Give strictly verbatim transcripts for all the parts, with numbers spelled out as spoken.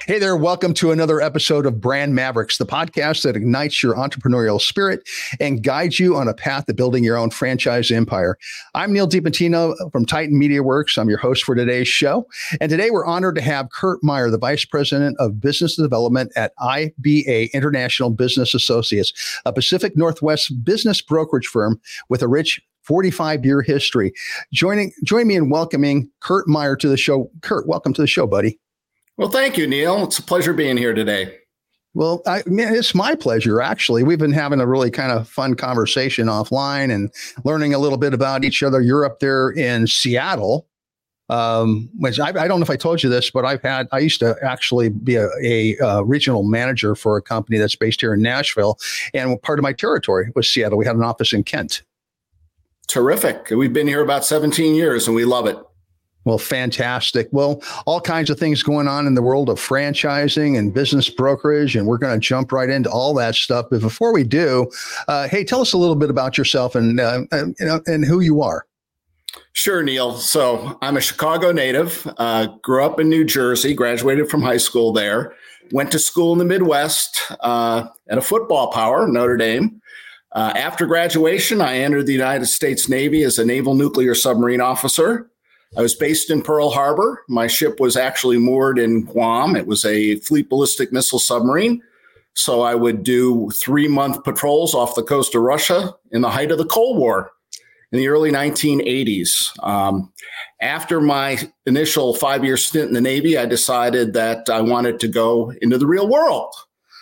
Hey there, welcome to another episode of Brand Mavericks, the podcast that ignites your entrepreneurial spirit and guides you on a path to building your own franchise empire. I'm Neil DiPatino from Titan Media Works. I'm your host for today's show. And today we're honored to have Kurt Meyer, the Vice President of Business Development at I B A International Business Associates, a Pacific Northwest business brokerage firm with a rich forty-five-year history. Joining, join me in welcoming Kurt Meyer to the show. Kurt, welcome to the show, buddy. Well, thank you, Neil. It's a pleasure being here today. Well, I mean, it's my pleasure, actually. We've been having a really kind of fun conversation offline and learning a little bit about each other. You're up there in Seattle, um, which I, I don't know if I told you this, but I've had, I used to actually be a, a, a regional manager for a company that's based here in Nashville. And part of my territory was Seattle. We had an office in Kent. Terrific. We've been here about seventeen years and we love it. Well, fantastic. Well, all kinds of things going on in the world of franchising and business brokerage, and we're going to jump right into all that stuff. But before we do, uh, hey, tell us a little bit about yourself and uh, and, you know, and who you are. Sure, Neil. So I'm a Chicago native, uh, grew up in New Jersey, graduated from high school there, went to school in the Midwest uh, at a football power, Notre Dame. Uh, after graduation, I entered the United States Navy as a naval nuclear submarine officer. I was based in Pearl Harbor. My ship was actually moored in Guam. It was a fleet ballistic missile submarine. So I would do three-month patrols off the coast of Russia in the height of the Cold War in the early nineteen eighties. Um, after my initial five-year stint in the Navy, I decided that I wanted to go into the real world.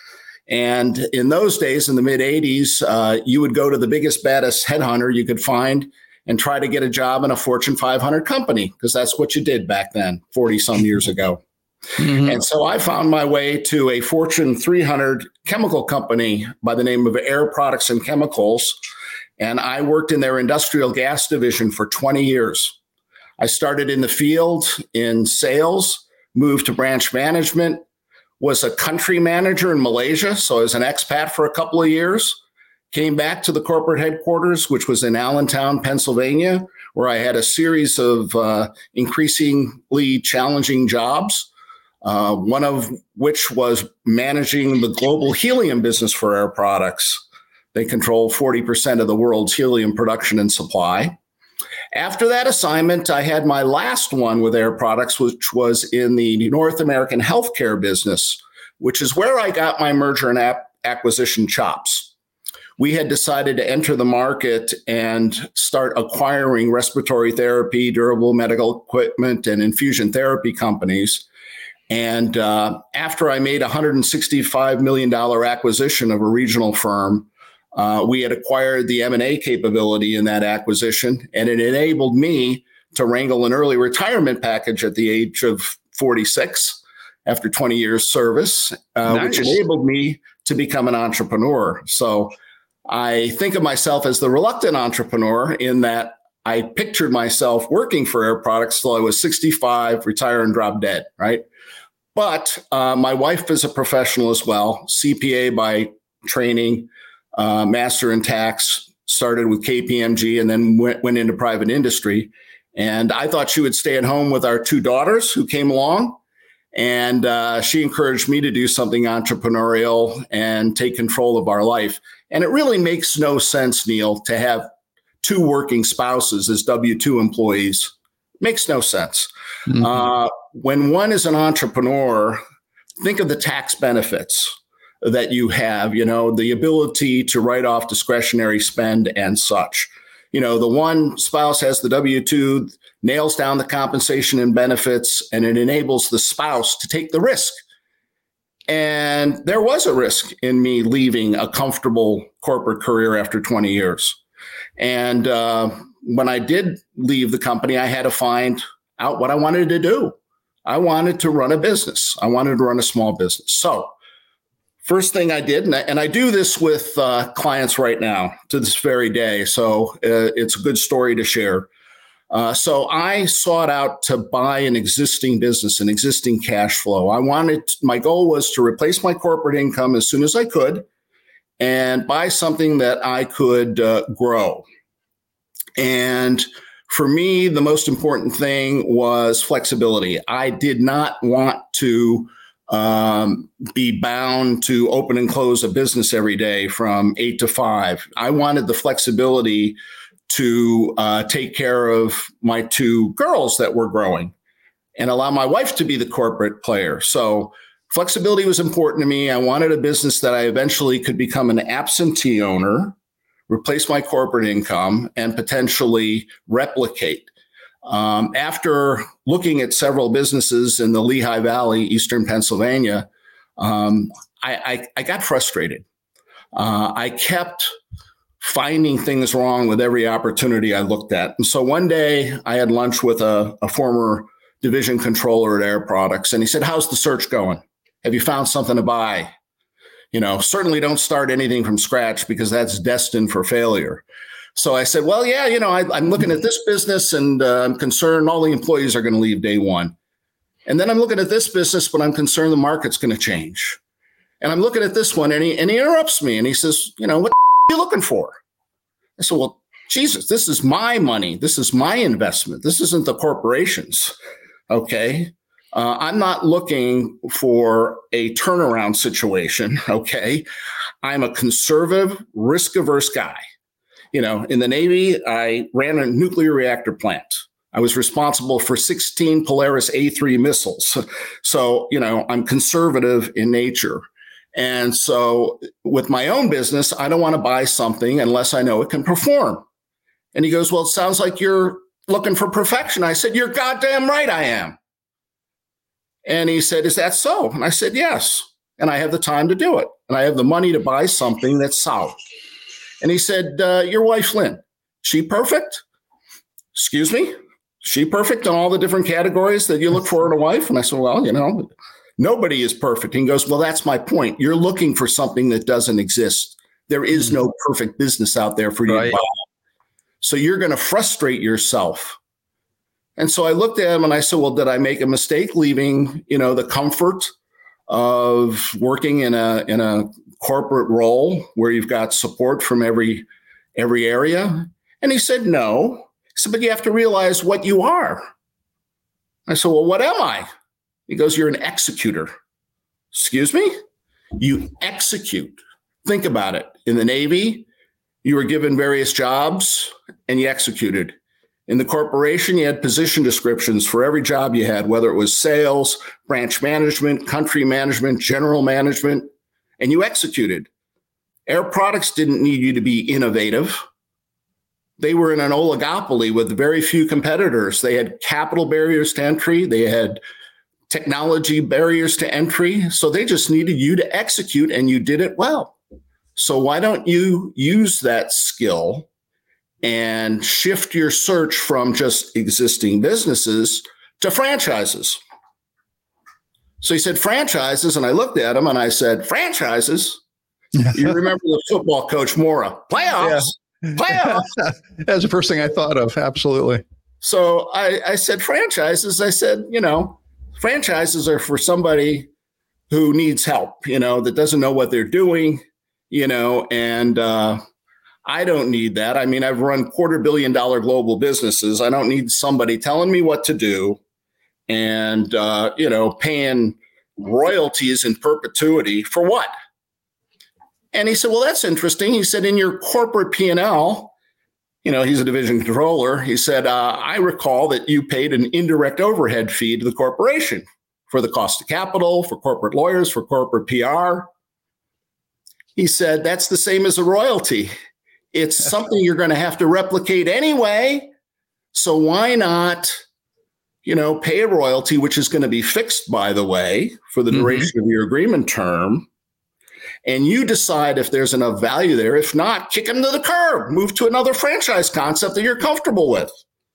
And in those days, in the mid-eighties, uh, you would go to the biggest, baddest headhunter you could find and try to get a job in a Fortune five hundred company, because that's what you did back then, forty some years ago. Mm-hmm. And so I found my way to a Fortune three hundred chemical company by the name of Air Products and Chemicals. And I worked in their industrial gas division for twenty years. I started in the field in sales, moved to branch management, was a country manager in Malaysia. So I was an expat for a couple of years. Came back to the corporate headquarters, which was in Allentown, Pennsylvania, where I had a series of uh, increasingly challenging jobs, uh, one of which was managing the global helium business for Air Products. They control forty percent of the world's helium production and supply. After that assignment, I had my last one with Air Products, which was in the North American healthcare business, which is where I got my merger and ap- acquisition chops. We had decided to enter the market and start acquiring respiratory therapy, durable medical equipment, and infusion therapy companies. And uh, after I made a one hundred sixty-five million dollars acquisition of a regional firm, uh, we had acquired the M and A capability in that acquisition, and it enabled me to wrangle an early retirement package at the age of forty-six after twenty years service, uh, nice. Which enabled me to become an entrepreneur. So I think of myself as the reluctant entrepreneur in that I pictured myself working for Air Products till I was sixty-five, retire and drop dead, right? But uh, my wife is a professional as well, C P A by training, uh, master in tax, started with K P M G and then went, went into private industry. And I thought she would stay at home with our two daughters who came along. And uh, she encouraged me to do something entrepreneurial and take control of our life. And it really makes no sense, Neil, to have two working spouses as W two employees. Makes no sense. Mm-hmm. Uh, when one is an entrepreneur, think of the tax benefits that you have, you know, the ability to write off discretionary spend and such. You know, the one spouse has the W two, nails down the compensation and benefits, and it enables the spouse to take the risk. And there was a risk in me leaving a comfortable corporate career after twenty years. And uh, when I did leave the company, I had to find out what I wanted to do. I wanted to run a business. I wanted to run a small business. So first thing I did, and I, and I do this with uh, clients right now to this very day, so uh, it's a good story to share. Uh, so I sought out to buy an existing business, an existing cash flow. I wanted, my goal was to replace my corporate income as soon as I could and buy something that I could uh, grow. And for me, the most important thing was flexibility. I did not want to um, be bound to open and close a business every day from eight to five. I wanted the flexibility to uh, take care of my two girls that were growing and allow my wife to be the corporate player. So flexibility was important to me. I wanted a business that I eventually could become an absentee owner, replace my corporate income, and potentially replicate. Um, after looking at several businesses in the Lehigh Valley, Eastern Pennsylvania, um, I, I, I got frustrated. Uh, I kept finding things wrong with every opportunity I looked at. And so one day I had lunch with a, a former division controller at Air Products, and he said, "How's the search going? Have you found something to buy? You know, certainly don't start anything from scratch because that's destined for failure." So I said, well, yeah, you know, I, I'm looking at this business and uh, I'm concerned all the employees are going to leave day one. And then I'm looking at this business, but I'm concerned the market's going to change. And I'm looking at this one, and he, and he interrupts me and he says, you know, what are you looking for? I said, well, Jesus, this is my money. This is my investment. This isn't the corporation's. Okay. Uh, I'm not looking for a turnaround situation. Okay. I'm a conservative, risk-averse guy. You know, in the Navy, I ran a nuclear reactor plant. I was responsible for sixteen Polaris A three missiles. So, you know, I'm conservative in nature. And so with my own business, I don't want to buy something unless I know it can perform. And he goes, well, it sounds like you're looking for perfection. I said, you're goddamn right I am. And he said, is that so? And I said, yes. And I have the time to do it. And I have the money to buy something that's solid. And he said, uh, your wife, Lynn, she perfect? Excuse me? She perfect in all the different categories that you look for in a wife? And I said, well, you know, nobody is perfect. And he goes, well, that's my point. You're looking for something that doesn't exist. There is no perfect business out there for you right. to buy. So you're going to frustrate yourself. And so I looked at him and I said, well, did I make a mistake leaving, you know, the comfort of working in a in a corporate role where you've got support from every every area? And he said, no. He said, but you have to realize what you are. I said, well, what am I? He goes, you're an executor. Excuse me? You execute. Think about it. In the Navy, you were given various jobs and you executed. In the corporation, you had position descriptions for every job you had, whether it was sales, branch management, country management, general management, and you executed. Air Products didn't need you to be innovative. They were in an oligopoly with very few competitors. They had capital barriers to entry. They had technology barriers to entry. So they just needed you to execute, and you did it well. So why don't you use that skill and shift your search from just existing businesses to franchises? So he said, franchises. And I looked at him and I said, franchises? You remember the football coach, Mora, playoffs, yeah. playoffs. That's the first thing I thought of. Absolutely. So I, I said, franchises. I said, you know, franchises are for somebody who needs help, you know, that doesn't know what they're doing, you know, and, uh, I don't need that. I mean, I've run quarter billion dollar global businesses. I don't need somebody telling me what to do and, uh, you know, paying royalties in perpetuity for what? And he said, well, that's interesting. He said, in your corporate P and L, you know, he's a division controller. He said, uh, I recall that you paid an indirect overhead fee to the corporation for the cost of capital, for corporate lawyers, for corporate P R. He said, that's the same as a royalty. It's something you're going to have to replicate anyway. So why not, you know, pay a royalty, which is going to be fixed, by the way, for the duration mm-hmm. of your agreement term. And you decide if there's enough value there. If not, kick them to the curb, move to another franchise concept that you're comfortable with.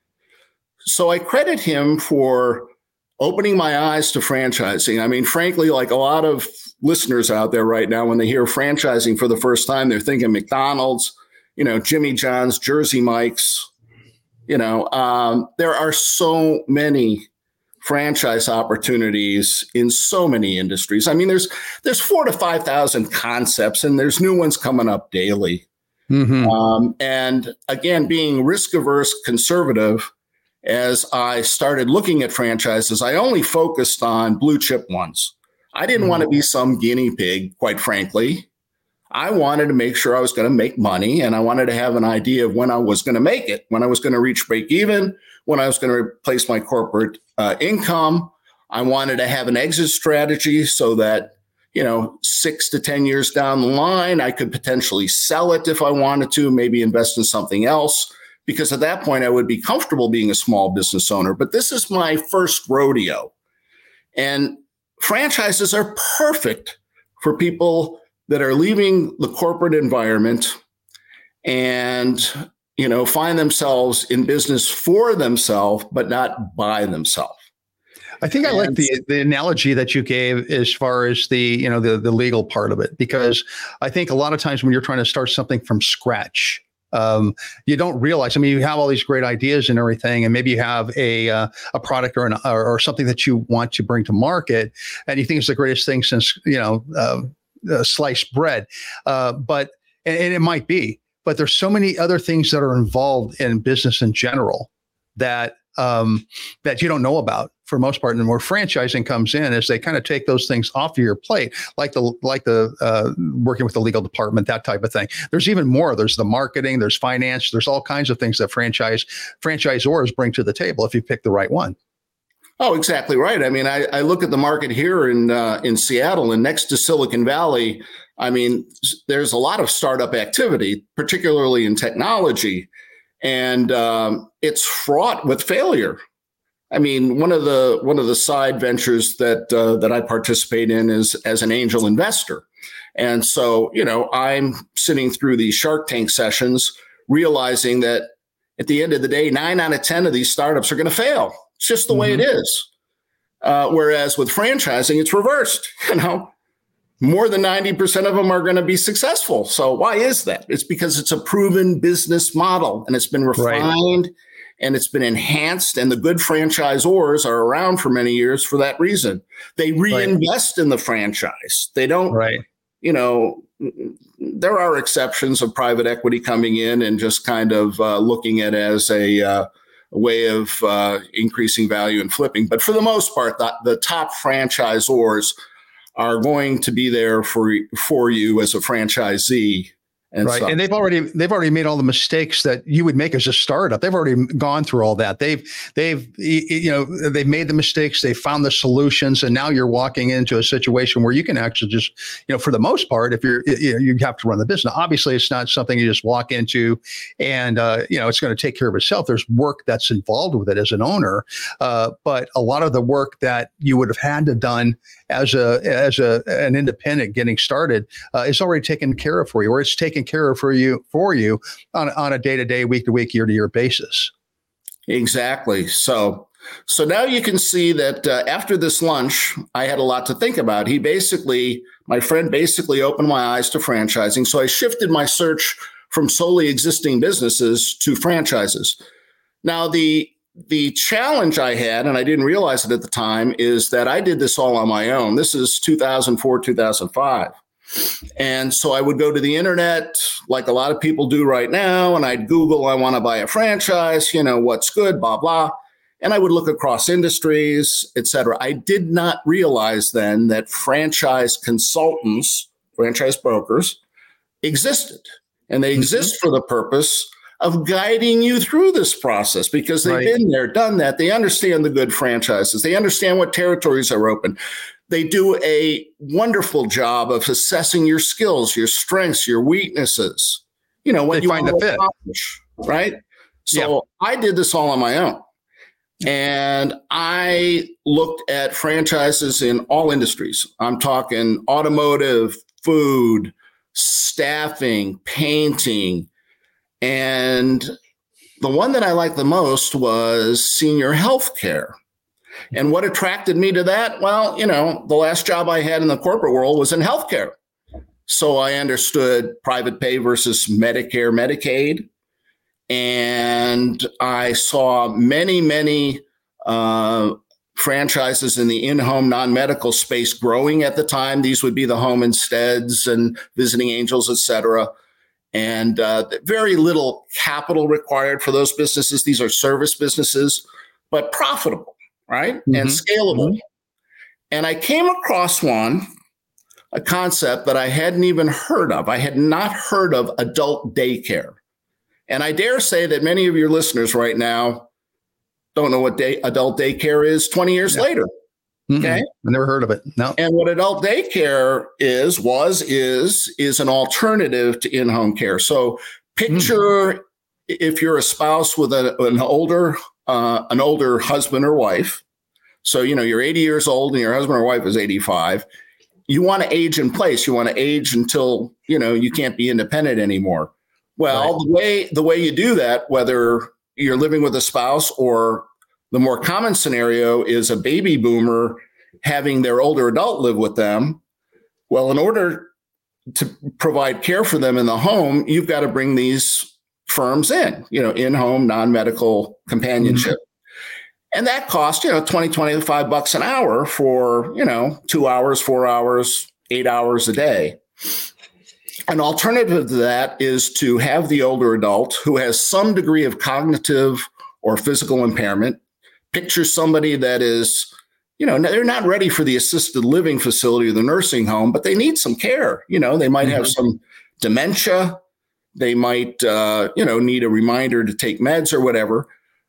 So I credit him for opening my eyes to franchising. I mean, frankly, like a lot of listeners out there right now, when they hear franchising for the first time, they're thinking McDonald's, you know, Jimmy John's, Jersey Mike's, you know, um, there are so many franchise opportunities in so many industries. I mean, there's there's four to five thousand concepts, and there's new ones coming up daily. Mm-hmm. Um, and again, being risk averse, conservative, as I started looking at franchises, I only focused on blue chip ones. I didn't mm-hmm. want to be some guinea pig, quite frankly. I wanted to make sure I was going to make money, and I wanted to have an idea of when I was going to make it, when I was going to reach break even, when I was going to replace my corporate uh, income. I wanted to have an exit strategy so that, you know, six to ten years down the line, I could potentially sell it if I wanted to, maybe invest in something else, because at that point I would be comfortable being a small business owner. But this is my first rodeo. And franchises are perfect for people that are leaving the corporate environment and, you know, find themselves in business for themselves, but not by themselves. I think I and, like the the analogy that you gave as far as the, you know, the, the legal part of it, because I think a lot of times when you're trying to start something from scratch, um, you don't realize, I mean, you have all these great ideas and everything, and maybe you have a uh, a product or, an, or or something that you want to bring to market, and you think it's the greatest thing since, you know, uh, uh, sliced bread. Uh, but, and, and it might be, but there's so many other things that are involved in business in general that um, that you don't know about for most part. And where franchising comes in is they kind of take those things off of your plate, like the like the uh, working with the legal department, that type of thing. There's even more. There's the marketing, there's finance, there's all kinds of things that franchise franchisors bring to the table if you pick the right one. Oh, exactly right. I mean, I, I look at the market here in uh, in Seattle, and next to Silicon Valley, I mean, there's a lot of startup activity, particularly in technology, and um, it's fraught with failure. I mean, one of the one of the side ventures that uh, that I participate in is as an angel investor, and so you know, I'm sitting through these Shark Tank sessions, realizing that at the end of the day, nine out of ten of these startups are going to fail. It's just the mm-hmm. way it is. Uh, whereas with franchising, it's reversed. You know, more than ninety percent of them are going to be successful. So why is that? It's because it's a proven business model, and it's been refined, right, and it's been enhanced. And the good franchisors are around for many years for that reason. They reinvest right. in the franchise. They don't, right. you know, there are exceptions of private equity coming in and just kind of uh, looking at it as a, uh, a way of uh, increasing value and flipping. But for the most part, the, the top franchisors are going to be there for for you as a franchisee. And right. such. And they've already they've already made all the mistakes that you would make as a startup. They've already gone through all that. They've they've you know they've made the mistakes. They found the solutions, and now you're walking into a situation where you can actually just, you know, for the most part, if you're you know, you have to run the business. Obviously, it's not something you just walk into and uh, you know it's going to take care of itself. There's work that's involved with it as an owner, uh, but a lot of the work that you would have had to done as a as a an independent getting started uh, is already taken care of for you, or it's taken care of for you for you on, on a day-to-day, week-to-week, year-to-year basis. Exactly. So so now you can see that uh, after this lunch, I had a lot to think about. He basically, my friend basically opened my eyes to franchising. So I shifted my search from solely existing businesses to franchises. Now, the The challenge I had, and I didn't realize it at the time, is that I did this all on my own. This is two thousand four, two thousand five. And so I would go to the internet like a lot of people do right now, and I'd Google, I want to buy a franchise, you know, what's good, blah, blah. And I would look across industries, et cetera. I did not realize then that franchise consultants, franchise brokers, existed. And they exist mm-hmm. for the purpose of guiding you through this process, because they've right. been there, done that. They understand the good franchises. They understand what territories are open. They do a wonderful job of assessing your skills, your strengths, your weaknesses, you know, what they you find want the to fit. accomplish, right? So yeah. I did this all on my own. And I looked at franchises in all industries. I'm talking automotive, food, staffing, painting. And the one that I liked the most was senior health care. And what attracted me to that? Well, you know, the last job I had in the corporate world was in healthcare. So I understood private pay versus Medicare, Medicaid. And I saw many, many uh, franchises in the in-home non-medical space growing at the time. These would be the Home Insteads and Visiting Angels, et cetera. And uh, very little capital required for those businesses. These are service businesses, but profitable, right? Mm-hmm. And scalable. Mm-hmm. And I came across one, a concept that I hadn't even heard of. I had not heard of adult daycare. And I dare say that many of your listeners right now don't know what day, adult daycare is twenty years yeah. later. Mm-mm. Okay. I never heard of it. No. And what adult daycare is, was, is, is an alternative to in-home care. So picture mm. if you're a spouse with a, an older, uh, an older husband or wife. So, you know, you're eighty years old and your husband or wife is eighty-five. You want to age in place. You want to age until, you know, you can't be independent anymore. Well, right. the way, the way you do that, whether you're living with a spouse, or the more common scenario is a baby boomer having their older adult live with them. Well, in order to provide care for them in the home, you've got to bring these firms in, you know, in-home, non-medical companionship. Mm-hmm. And that costs, you know, twenty, twenty-five bucks an hour for, you know, two hours, four hours, eight hours a day. An alternative to that is to have the older adult who has some degree of cognitive or physical impairment. Picture somebody that is, you know, they're not ready for the assisted living facility or the nursing home, but they need some care. You know, they might mm-hmm. have some dementia. They might, uh, you know, need a reminder to take meds or whatever.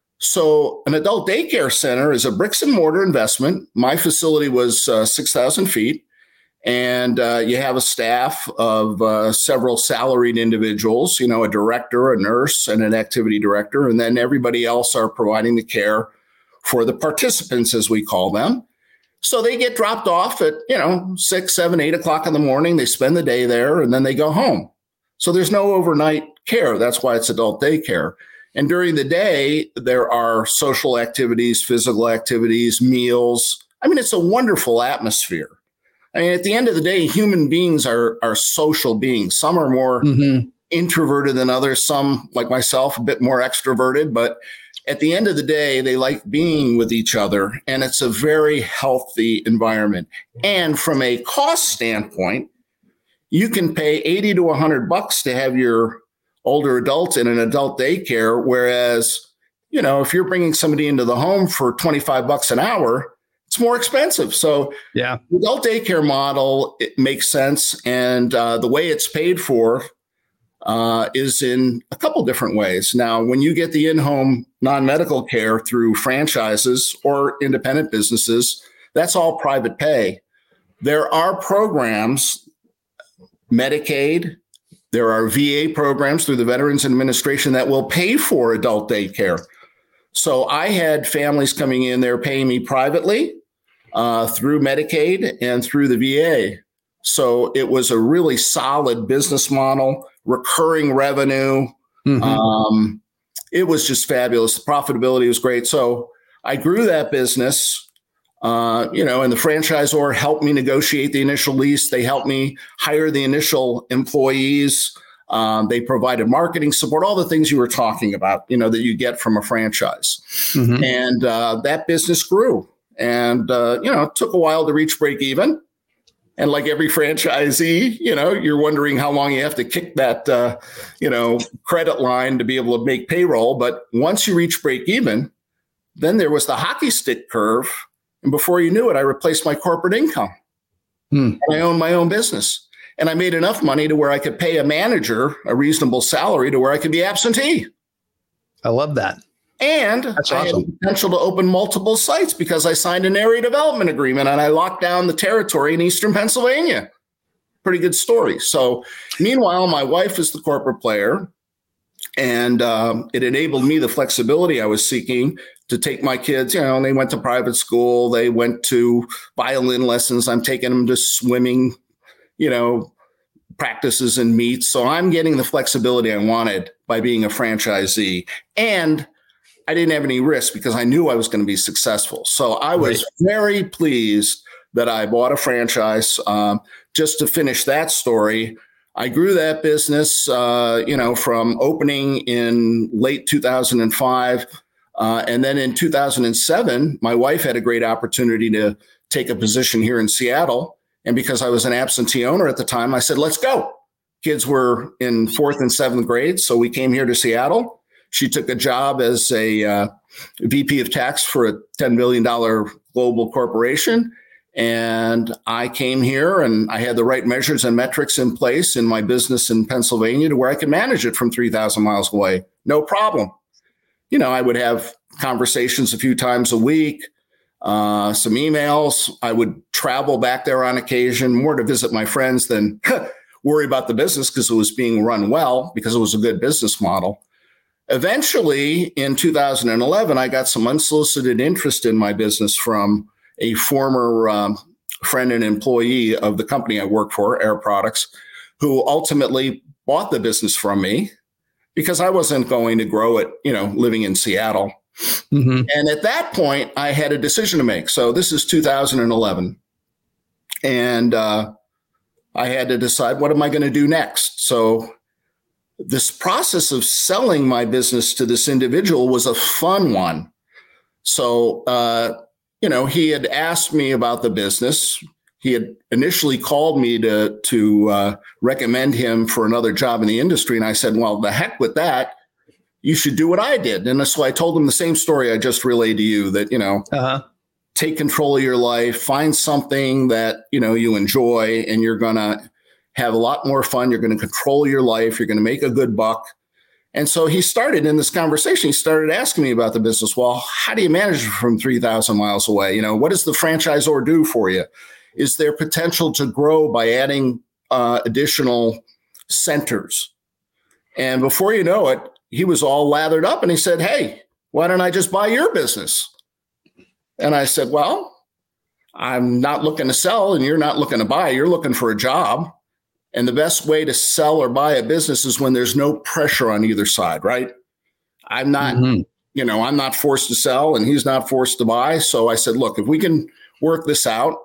So an adult daycare center is a bricks and mortar investment. My facility was uh, six thousand feet. And uh, you have a staff of uh, several salaried individuals, you know, a director, a nurse, and an activity director. And then everybody else are providing the care for the participants, as we call them. So they get dropped off at, you know, six, seven, eight o'clock in the morning. They spend the day there and then they go home. So there's no overnight care. That's why it's adult daycare. And during the day, there are social activities, physical activities, meals. I mean, it's a wonderful atmosphere. I mean, at the end of the day, human beings are, are social beings. Some are more mm-hmm. introverted than others. Some, like myself, a bit more extroverted. But at the end of the day, they like being with each other. And it's a very healthy environment. And from a cost standpoint, you can pay eighty to one hundred bucks to have your older adult in an adult daycare. Whereas, you know, if you're bringing somebody into the home for twenty-five bucks an hour, it's more expensive. So yeah, the adult daycare model, it makes sense. And uh, the way it's paid for uh, is in a couple different ways. Now, when you get the in-home non-medical care through franchises or independent businesses, that's all private pay. There are programs, Medicaid, there are V A programs through the Veterans Administration that will pay for adult daycare. So I had families coming in there paying me privately uh, through Medicaid and through the V A. So it was a really solid business model, recurring revenue. Mm-hmm. Um, it was just fabulous. The profitability was great. So I grew that business, uh, you know, and the franchisor helped me negotiate the initial lease. They helped me hire the initial employees. Um, they provided marketing support, all the things you were talking about, you know, that you get from a franchise. Mm-hmm. And uh, that business grew. And, uh, you know, it took a while to reach break even. And like every franchisee, you know, you're wondering how long you have to kick that, uh, you know, credit line to be able to make payroll. But once you reach break even, then there was the hockey stick curve. And before you knew it, I replaced my corporate income. Hmm. I owned my own business. And I made enough money to where I could pay a manager a reasonable salary to where I could be absentee. I love that. And That's I awesome. had the potential to open multiple sites because I signed an area development agreement and I locked down the territory in Eastern Pennsylvania. Pretty good story. So meanwhile, my wife is the corporate player, and um, it enabled me the flexibility I was seeking to take my kids, you know, and they went to private school. They went to violin lessons. I'm taking them to swimming, you know, practices and meets. So I'm getting the flexibility I wanted by being a franchisee. And I didn't have any risk because I knew I was going to be successful. So I was right. very pleased that I bought a franchise. Um, just to finish that story, I grew that business, uh, you know, from opening in late two thousand five. Uh, and then in two thousand seven, my wife had a great opportunity to take a position here in Seattle. And because I was an absentee owner at the time, I said, let's go. Kids were in fourth and seventh grade. So we came here to Seattle. She took a job as a uh, V P of tax for a ten billion dollars global corporation. And I came here and I had the right measures and metrics in place in my business in Pennsylvania to where I could manage it from three thousand miles away. No problem. You know, I would have conversations a few times a week, uh, some emails. I would travel back there on occasion, more to visit my friends than worry about the business because it was being run well, because it was a good business model. Eventually, in two thousand eleven, I got some unsolicited interest in my business from a former um, friend and employee of the company I work for, Air Products, who ultimately bought the business from me because I wasn't going to grow it, you know, living in Seattle. Mm-hmm. And at that point, I had a decision to make. So this is two thousand eleven. And uh, I had to decide, what am I going to do next? So this process of selling my business to this individual was a fun one. So, uh, you know, he had asked me about the business. He had initially called me to, to uh, recommend him for another job in the industry. And I said, well, the heck with that. You should do what I did. And so I told him the same story I just relayed to you, that, you know, uh-huh. take control of your life, find something that, you know, you enjoy, and you're going to have a lot more fun. You're going to control your life. You're going to make a good buck. And so he started in this conversation, he started asking me about the business. Well, how do you manage it from three thousand miles away? You know, what does the franchisor do for you? Is there potential to grow by adding uh, additional centers? And before you know it, he was all lathered up and he said, hey, why don't I just buy your business? And I said, well, I'm not looking to sell and you're not looking to buy. You're looking for a job. And the best way to sell or buy a business is when there's no pressure on either side, right? I'm not, mm-hmm. you know, I'm not forced to sell and he's not forced to buy. So I said, look, if we can work this out,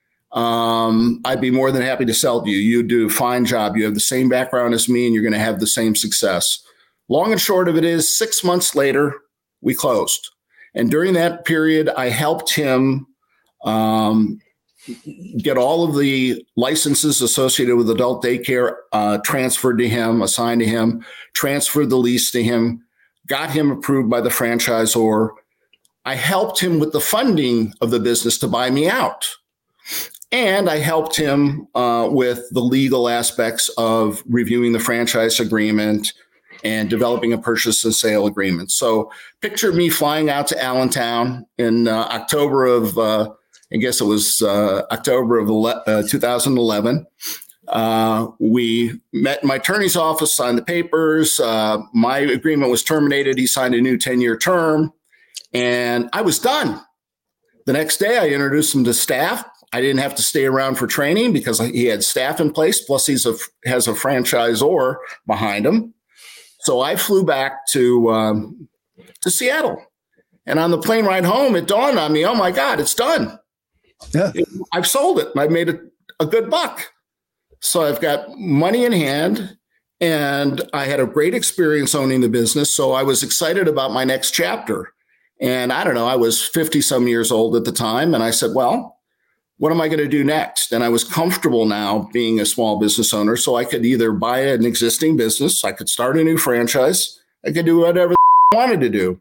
um, I'd be more than happy to sell to you. You do a fine job. You have the same background as me and you're going to have the same success. Long and short of it is, six months later, we closed. And during that period, I helped him um, get all of the licenses associated with adult daycare uh, transferred to him, assigned to him, transferred the lease to him, got him approved by the franchisor. I helped him with the funding of the business to buy me out. And I helped him uh, with the legal aspects of reviewing the franchise agreement and developing a purchase and sale agreement. So picture me flying out to Allentown in uh, October of, uh, I guess it was uh, October of uh, two thousand eleven. Uh, we met in my attorney's office, signed the papers. Uh, my agreement was terminated. He signed a new ten-year term, and I was done. The next day, I introduced him to staff. I didn't have to stay around for training because he had staff in place, plus he's a, has a franchisor behind him. So I flew back to um, to Seattle. And on the plane ride home, it dawned on me, oh, my God, it's done. Yeah. I've sold it. I've made a, a good buck. So I've got money in hand, and I had a great experience owning the business. So I was excited about my next chapter. And I don't know, I was fifty some years old at the time. And I said, well, what am I going to do next? And I was comfortable now being a small business owner. So I could either buy an existing business, I could start a new franchise, I could do whatever I wanted to do.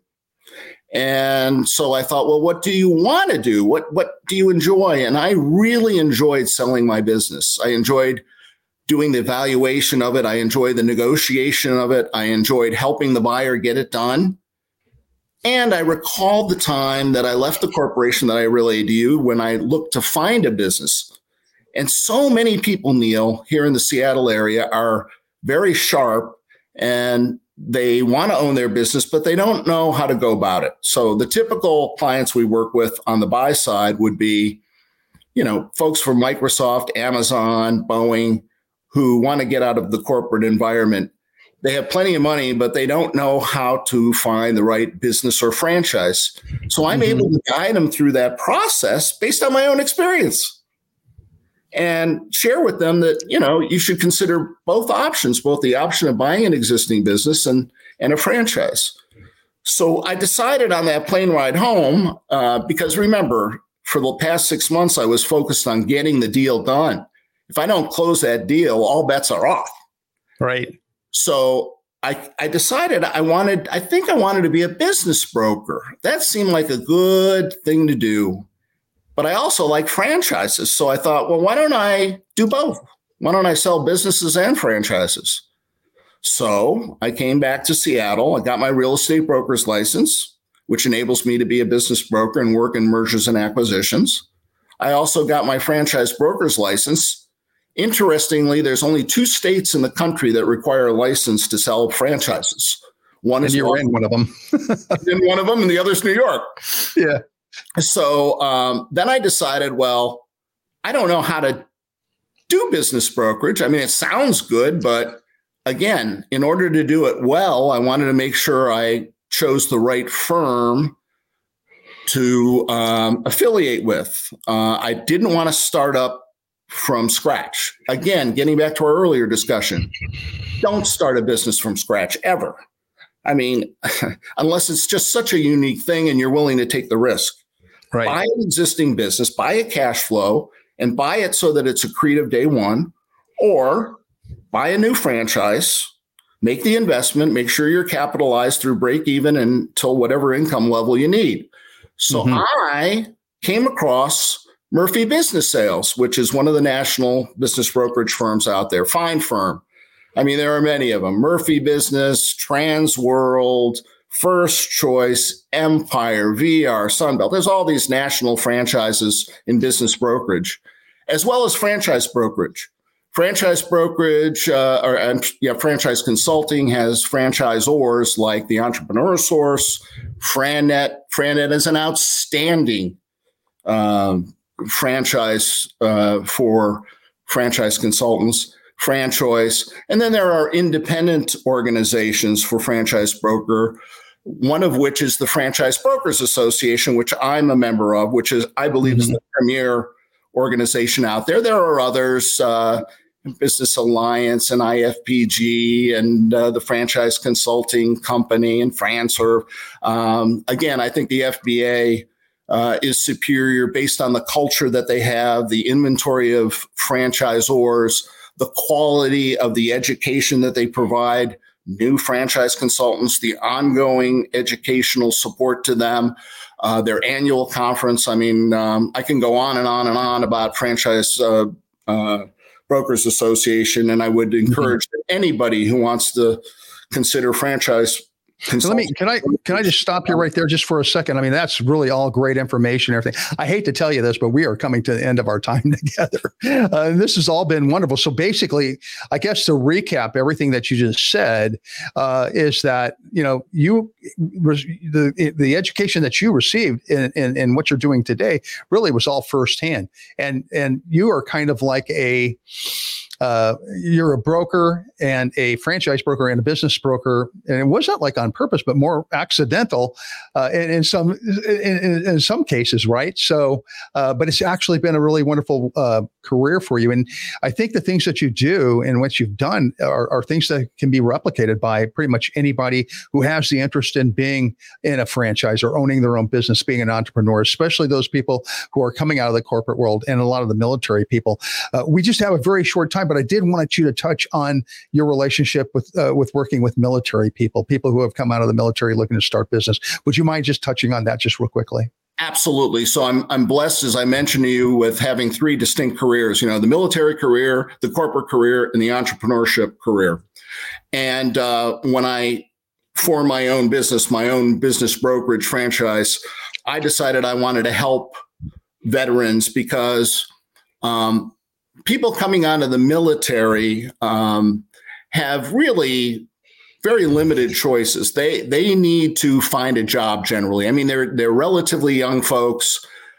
And so I thought, well, what do you want to do? What, what do you enjoy? And I really enjoyed selling my business. I enjoyed doing the evaluation of it. I enjoyed the negotiation of it. I enjoyed helping the buyer get it done. And I recalled the time that I left the corporation that I relayed to you when I looked to find a business. And so many people, Neil, here in the Seattle area are very sharp and they want to own their business, but they don't know how to go about it. So the typical clients we work with on the buy side would be, you know, folks from Microsoft, Amazon, Boeing, who want to get out of the corporate environment. They have plenty of money, but they don't know how to find the right business or franchise. So I'm mm-hmm. able to guide them through that process based on my own experience and share with them that, you know, you should consider both options, both the option of buying an existing business and, and a franchise. So I decided on that plane ride home, uh, because remember, for the past six months, I was focused on getting the deal done. If I don't close that deal, all bets are off. Right. So I, I decided I wanted, I think I wanted to be a business broker. That seemed like a good thing to do. but I also like franchises. So I thought, well, why don't I do both? Why don't I sell businesses and franchises? So I came back to Seattle. I got my real estate broker's license, which enables me to be a business broker and work in mergers and acquisitions. I also got my franchise broker's license. Interestingly, there's only two states in the country that require a license to sell franchises. One and is you're in one of them. in one of them, and the other's New York. Yeah. So um, then I decided, well, I don't know how to do business brokerage. I mean, it sounds good, but again, in order to do it well, I wanted to make sure I chose the right firm to um, affiliate with. Uh, I didn't want to start up from scratch. Again, getting back to our earlier discussion, don't start a business from scratch ever. I mean, unless it's just such a unique thing and you're willing to take the risk. Right. Buy an existing business, buy a cash flow, and buy it so that it's accretive day one, or buy a new franchise, make the investment, make sure you're capitalized through break even until whatever income level you need. So mm-hmm. I came across Murphy Business Sales, which is one of the national business brokerage firms out there, fine firm. I mean, there are many of them. Murphy Business, Transworld, First Choice, Empire, V R, Sunbelt. There's all these national franchises in business brokerage, as well as franchise brokerage. Franchise brokerage uh, or and, yeah, franchise consulting has franchisors like the Entrepreneur Source, FranNet. FranNet is an outstanding um, franchise uh, for franchise consultants. FranChoice. And then there are independent organizations for franchise broker, one of which is the Franchise Brokers Association, which I'm a member of, which is, I believe, mm-hmm. is the premier organization out there. There are others, uh, Business Alliance and I F P G and uh, the Franchise Consulting Company and Franserve. Um, again, I think the F B A uh, is superior based on the culture that they have, the inventory of franchisors, the quality of the education that they provide new franchise consultants, the ongoing educational support to them, uh, their annual conference. I mean, um, I can go on and on and on about Franchise uh, uh, Brokers Association, and I would encourage mm-hmm. anybody who wants to consider franchise. So let me, can I, can I just stop you right there just for a second? I mean, that's really all great information, everything. I hate to tell you this, but we are coming to the end of our time together. Uh, and this has all been wonderful. So basically, I guess to recap everything that you just said uh, is that, you know, you, the, the education that you received in, in, in what you're doing today really was all firsthand. And, and you are kind of like a, Uh, you're a broker and a franchise broker and a business broker, and it wasn't like on purpose, but more accidental uh, in, in some in, in some cases, right? So, uh, but it's actually been a really wonderful uh, career for you, and I think the things that you do and what you've done are, are things that can be replicated by pretty much anybody who has the interest in being in a franchise or owning their own business, being an entrepreneur, especially those people who are coming out of the corporate world and a lot of the military people. Uh, we just have a very short time. But I did want you to touch on your relationship with uh, with working with military people, people who have come out of the military looking to start business. Would you mind just touching on that just real quickly? Absolutely. So I'm I'm blessed, as I mentioned to you, with having three distinct careers. You know, the military career, the corporate career, and the entrepreneurship career. And uh, when I formed my own business, my own business brokerage franchise, I decided I wanted to help veterans because um, people coming out of the military um, have really very limited choices. They they need to find a job generally. I mean, they're they're relatively young folks.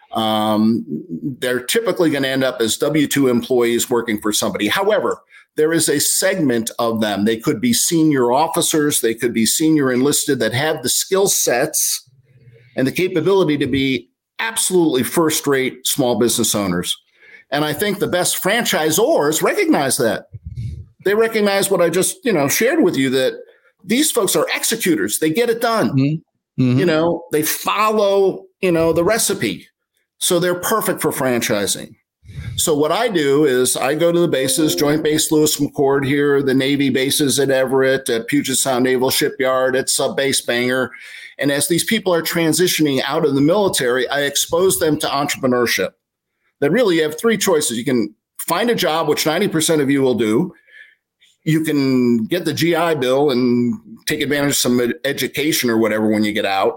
Um, they're typically going to end up as W two employees working for somebody. However, there is a segment of them. They could be senior officers. They could be senior enlisted that have the skill sets and the capability to be absolutely first-rate small business owners. And I think the best franchisors recognize that. They recognize what I just, you know, shared with you, that these folks are executors. They get it done. Mm-hmm. Mm-hmm. You know, they follow, you know, the recipe. So they're perfect for franchising. So what I do is I go to the bases, Joint Base Lewis McChord here, the Navy bases at Everett, at Puget Sound Naval Shipyard, at Sub Base Bangor. And as these people are transitioning out of the military, I expose them to entrepreneurship. That really you have three choices. You can find a job, which ninety percent of you will do. You can get the G I Bill and take advantage of some education or whatever when you get out.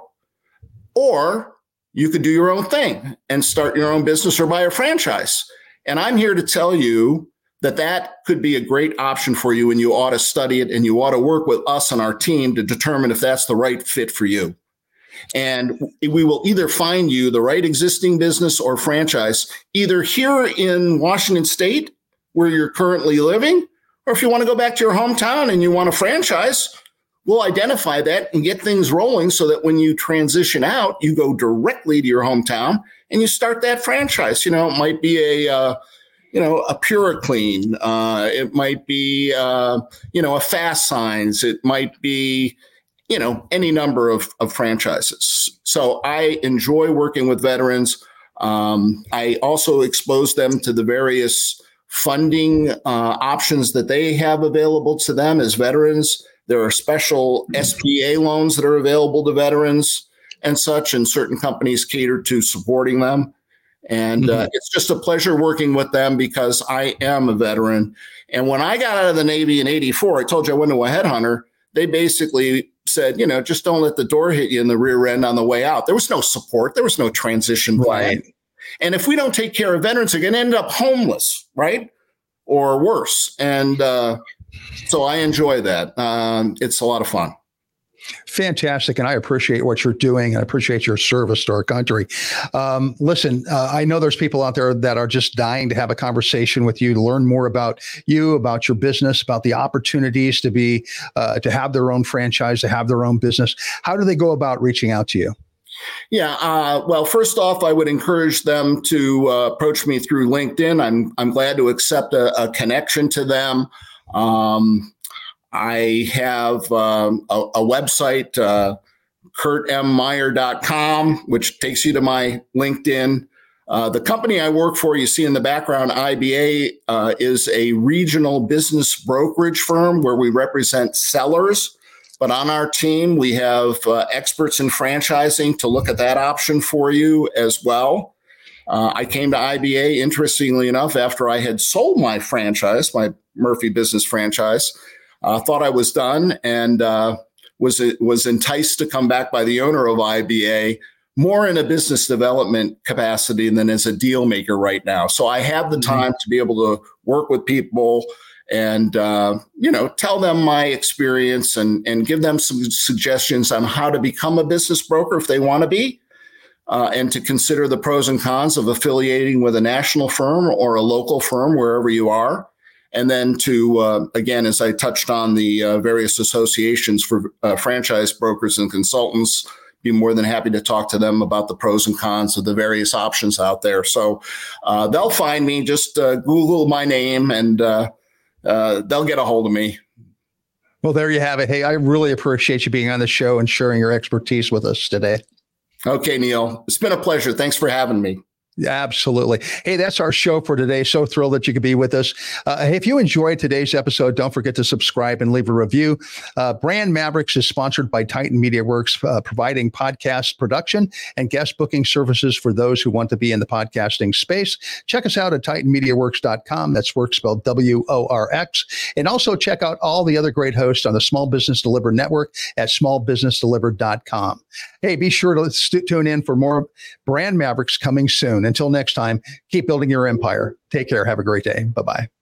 Or you could do your own thing and start your own business or buy a franchise. And I'm here to tell you that that could be a great option for you, and you ought to study it, and you ought to work with us and our team to determine if that's the right fit for you. And we will either find you the right existing business or franchise, either here in Washington State, where you're currently living, or if you want to go back to your hometown and you want a franchise, we'll identify that and get things rolling so that when you transition out, you go directly to your hometown and you start that franchise. You know, it might be a, uh, you know, a Puriclean. Uh, it might be, uh, you know, a Fast Signs. It might be, you know, any number of, of franchises. So I enjoy working with veterans. Um, I also expose them to the various funding uh, options that they have available to them as veterans. There are special S B A loans that are available to veterans and such, and certain companies cater to supporting them. And uh, mm-hmm. it's just a pleasure working with them because I am a veteran. And when I got out of the Navy in eighty-four, I told you I went to a headhunter. They basically said, you know, just don't let the door hit you in the rear end on the way out. There was no support. There was no transition plan. Right. And if we don't take care of veterans, they're going to end up homeless, right? Or worse. And uh, so I enjoy that. Um, it's a lot of fun. Fantastic. And I appreciate what you're doing. I appreciate your service to our country. Um, listen, uh, I know there's people out there that are just dying to have a conversation with you, to learn more about you, about your business, about the opportunities to be, uh, to have their own franchise, to have their own business. How do they go about reaching out to you? Yeah. Uh, well, first off, I would encourage them to uh, approach me through LinkedIn. I'm, I'm glad to accept a, a connection to them. Um, I have um, a, a website, uh, kurt m meyer dot com, which takes you to my LinkedIn. Uh, the company I work for, you see in the background, I B A, uh, is a regional business brokerage firm where we represent sellers. But on our team, we have uh, experts in franchising to look at that option for you as well. Uh, I came to I B A, interestingly enough, after I had sold my franchise, my Murphy Business franchise. I uh, thought I was done and uh, was was enticed to come back by the owner of I B A, more in a business development capacity than as a deal maker right now. So I have the time to be able to work with people and, uh, you know, tell them my experience and, and give them some suggestions on how to become a business broker if they want to be, uh, and to consider the pros and cons of affiliating with a national firm or a local firm, wherever you are. And then to, uh, again, as I touched on, the uh, various associations for uh, franchise brokers and consultants, be more than happy to talk to them about the pros and cons of the various options out there. So uh, they'll find me, just uh, Google my name and uh, uh, they'll get a hold of me. Well, there you have it. Hey, I really appreciate you being on the show and sharing your expertise with us today. Okay, Neil, it's been a pleasure. Thanks for having me. Yeah, absolutely. Hey, that's our show for today. So thrilled that you could be with us. Uh, hey, if you enjoyed today's episode, don't forget to subscribe and leave a review. Uh, Brand Mavericks is sponsored by Titan Media Works, uh, providing podcast production and guest booking services for those who want to be in the podcasting space. Check us out at titan media works dot com. That's work spelled W O R X. And also check out all the other great hosts on the Small Business Delivered Network at small business delivered dot com. Hey, be sure to st- tune in for more Brand Mavericks coming soon. Until next time, keep building your empire. Take care. Have a great day. Bye-bye.